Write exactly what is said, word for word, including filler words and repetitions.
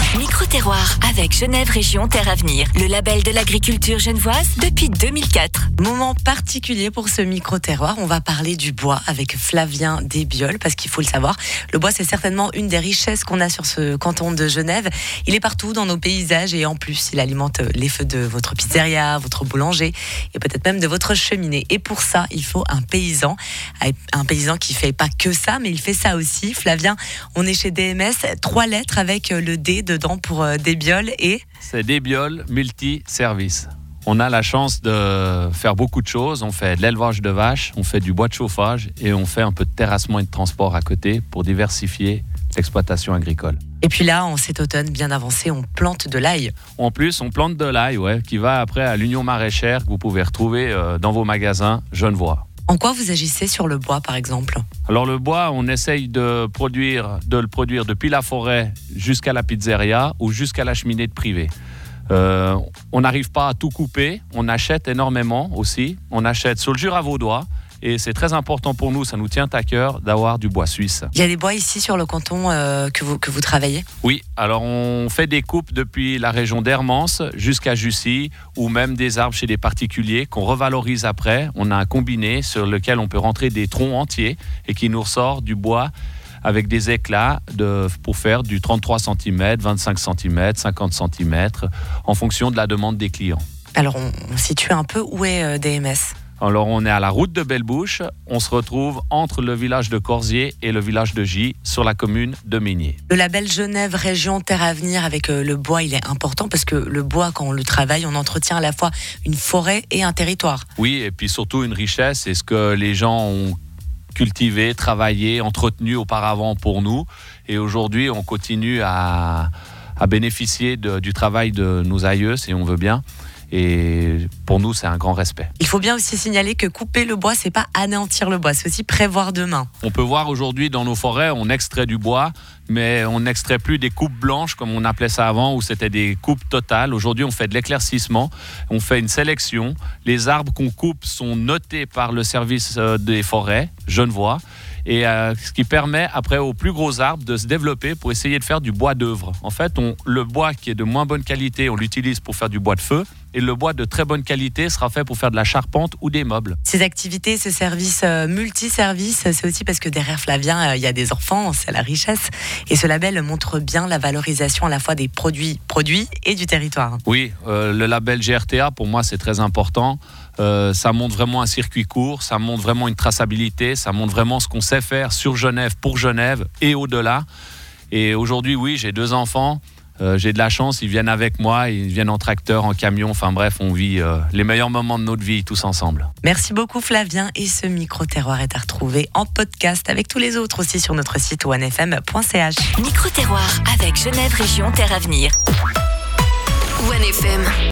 Micro-terroir avec Genève Région Terre Avenir, le label de l'agriculture genevoise depuis deux mille quatre. Moment particulier pour ce micro-terroir, on va parler du bois avec Flavien Desbioles, parce qu'il faut le savoir, le bois c'est certainement une des richesses qu'on a sur ce canton de Genève. Il est partout dans nos paysages et en plus il alimente les feux de votre pizzeria, votre boulanger et peut-être même de votre cheminée. Et pour ça, il faut un paysan, un paysan qui fait pas que ça, mais il fait ça aussi. Flavien, on est chez D M S, trois lettres avec le D dedans pour Desbioles et... C'est Desbioles Multi-Service. On a la chance de faire beaucoup de choses. On fait de l'élevage de vaches, on fait du bois de chauffage et on fait un peu de terrassement et de transport à côté pour diversifier l'exploitation agricole. Et puis là, en cet automne bien avancé, on plante de l'ail. En plus, on plante de l'ail, ouais, qui va après à l'Union maraîchère que vous pouvez retrouver euh, dans vos magasins genevois. En quoi vous agissez sur le bois, par exemple ? Alors le bois, on essaye de, produire, de le produire depuis la forêt jusqu'à la pizzeria ou jusqu'à la cheminée de privé. Euh, on n'arrive pas à tout couper, on achète énormément aussi. On achète sur le Jura vaudois et c'est très important pour nous, ça nous tient à cœur d'avoir du bois suisse. Il y a des bois ici sur le canton euh, que, vous, que vous travaillez ? Oui, alors on fait des coupes depuis la région d'Hermance jusqu'à Jussy ou même des arbres chez des particuliers qu'on revalorise après. On a un combiné sur lequel on peut rentrer des troncs entiers et qui nous ressort du bois avec des éclats de, pour faire du trente-trois centimètres, vingt-cinq centimètres, cinquante centimètres en fonction de la demande des clients. Alors on, on situe un peu où est euh, D M S ? Alors on est à la route de Belle-Bouche, on se retrouve entre le village de Corsier et le village de Gy sur la commune de Migné. Le label Genève Région Terre Avenir avec euh, le bois, il est important parce que le bois, quand on le travaille, on entretient à la fois une forêt et un territoire. Oui, et puis surtout une richesse, c'est ce que les gens ont cultivé, travaillé, entretenu auparavant pour nous. Et aujourd'hui, on continue à, à bénéficier de, du travail de nos aïeux, si on veut bien. Et pour nous, c'est un grand respect. Il faut bien aussi signaler que couper le bois, c'est pas anéantir le bois, c'est aussi prévoir demain. On peut voir aujourd'hui dans nos forêts, on extrait du bois, mais on n'extrait plus des coupes blanches comme on appelait ça avant, où c'était des coupes totales. Aujourd'hui, on fait de l'éclaircissement, on fait une sélection. Les arbres qu'on coupe sont notés par le service des forêts genevois. Et euh, ce qui permet après aux plus gros arbres de se développer pour essayer de faire du bois d'œuvre. En fait, on, le bois qui est de moins bonne qualité, on l'utilise pour faire du bois de feu. Et le bois de très bonne qualité sera fait pour faire de la charpente ou des meubles. Ces activités, ce service euh, multiservice, c'est aussi parce que derrière Flavien, euh, il y a des enfants, c'est la richesse. Et ce label montre bien la valorisation à la fois des produits produits et du territoire. Oui, euh, le label G R T A, pour moi, c'est très important. Euh, ça montre vraiment un circuit court, ça montre vraiment une traçabilité, ça montre vraiment ce qu'on sait faire sur Genève, pour Genève et au-delà. Et aujourd'hui, oui, j'ai deux enfants. Euh, j'ai de la chance, ils viennent avec moi, ils viennent en tracteur, en camion, enfin bref, on vit euh, les meilleurs moments de notre vie tous ensemble. Merci beaucoup Flavien, et ce micro-terroir est à retrouver en podcast avec tous les autres aussi sur notre site one f m point c h. Micro-terroir avec Genève Région Terre Avenir. one F M